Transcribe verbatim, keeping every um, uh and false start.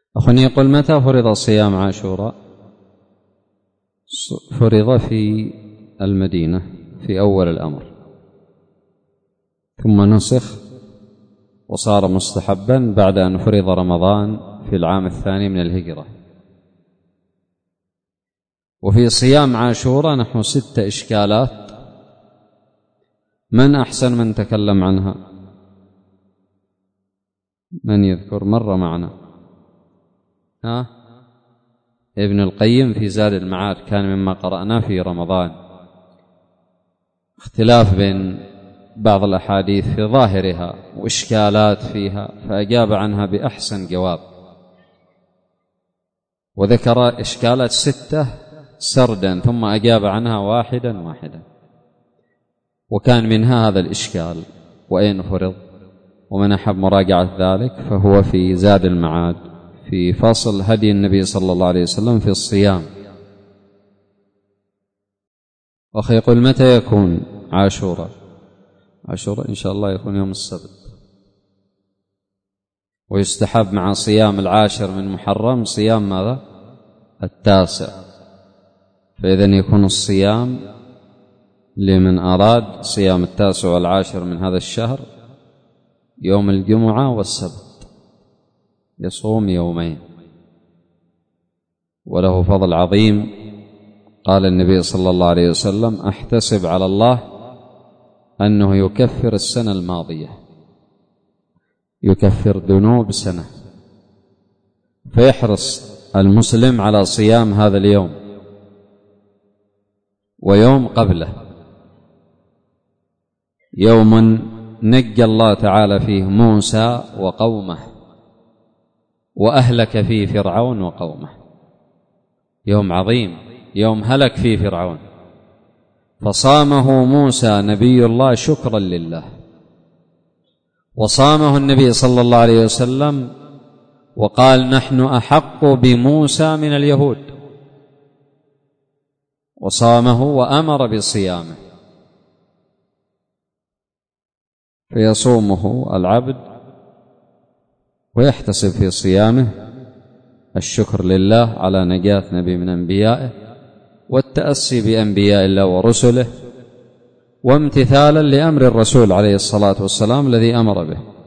أخوني يقول: متى فرض صيام عاشوراء؟ فرض في المدينة في أول الأمر، ثم نسخ وصار مستحبا بعد أن فرض رمضان في العام الثاني من الهجرة. وفي صيام عاشوراء نحو ست إشكالات، من أحسن من تكلم عنها؟ من يذكر؟ مر معنا ها؟ ابن القيم في زاد المعاد، كان مما قرأنا في رمضان. اختلاف بين بعض الأحاديث في ظاهرها وإشكالات فيها، فأجاب عنها بأحسن جواب، وذكر إشكالات ستة سردا ثم أجاب عنها واحدا واحدا. وكان منها هذا الإشكال: وأين فرض؟ ومن أحب مراجعة ذلك فهو في زاد المعاد في فصل هدي النبي صلى الله عليه وسلم في الصيام. أخي يقول: متى يكون عاشوراء؟ عاشوراء إن شاء الله يكون يوم السبت، ويستحب مع صيام العاشر من محرم صيام ماذا؟ التاسع. فإذا يكون الصيام لمن أراد صيام التاسع والعاشر من هذا الشهر يوم الجمعة والسبت، يصوم يومين، وله فضل عظيم. قال النبي صلى الله عليه وسلم: أحتسب على الله أنه يكفر السنة الماضية، يكفر ذنوب سنة. فيحرص المسلم على صيام هذا اليوم ويوم قبله، يوم نجى الله تعالى فيه موسى وقومه وأهلك فيه فرعون وقومه، يوم عظيم، يوم هلك فيه فرعون، فصامه موسى نبي الله شكرا لله، وصامه النبي صلى الله عليه وسلم وقال: نحن أحق بموسى من اليهود، وصامه وأمر بصيامه. فيصومه العبد ويحتسب في صيامه الشكر لله على نجاة نبي من أنبيائه، والتأسي بأنبياء الله ورسله، وامتثالا لأمر الرسول عليه الصلاة والسلام الذي أمر به.